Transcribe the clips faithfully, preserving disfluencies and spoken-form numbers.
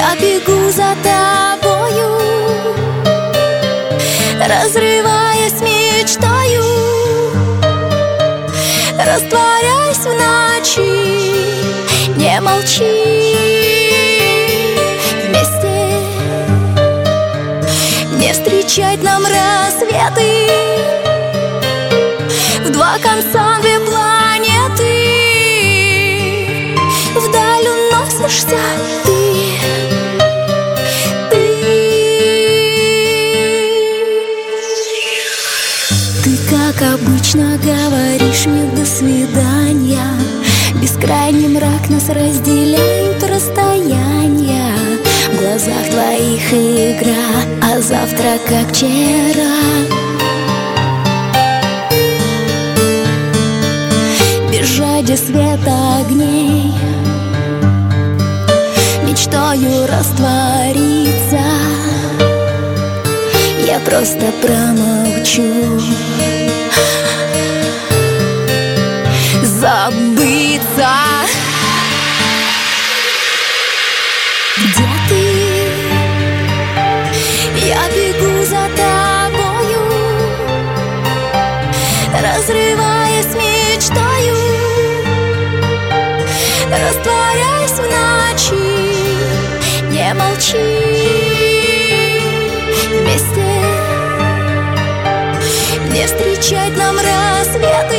Я бегу за тобою, разрываясь мечтою, растворяясь в ночи. Не молчи, вместе не встречать нам рассветы. В два конца две планеты, вдаль уносишься ты. Ты, как обычно, говоришь мне до свидания. Бескрайний мрак нас разделяют расстояния. В глазах твоих игра, а завтра как вчера. Без жади света огней, мечтою раствориться. Я просто промолчу, забыться. Где ты? Я бегу за тобою, разрываясь мечтою, растворяясь в ночи. Не молчи, вместе не встречать нам рассветы.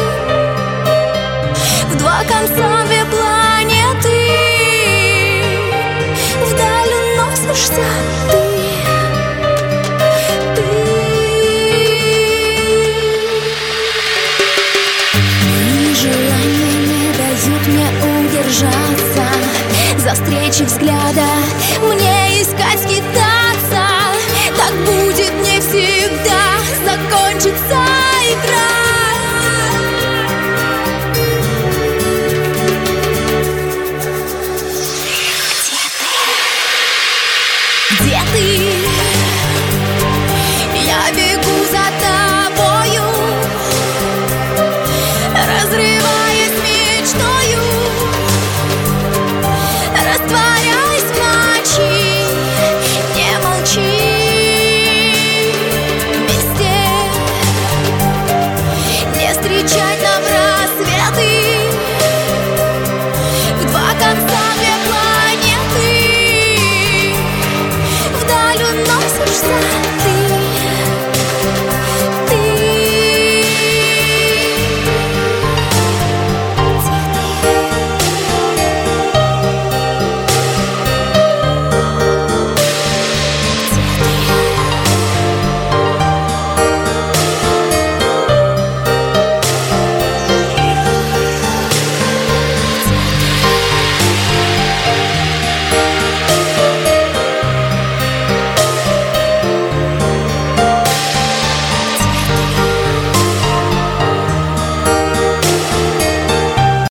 В два конца две планеты, вдаль уносишься ты. Мои желания не дают мне удержаться. За встречи взгляда мне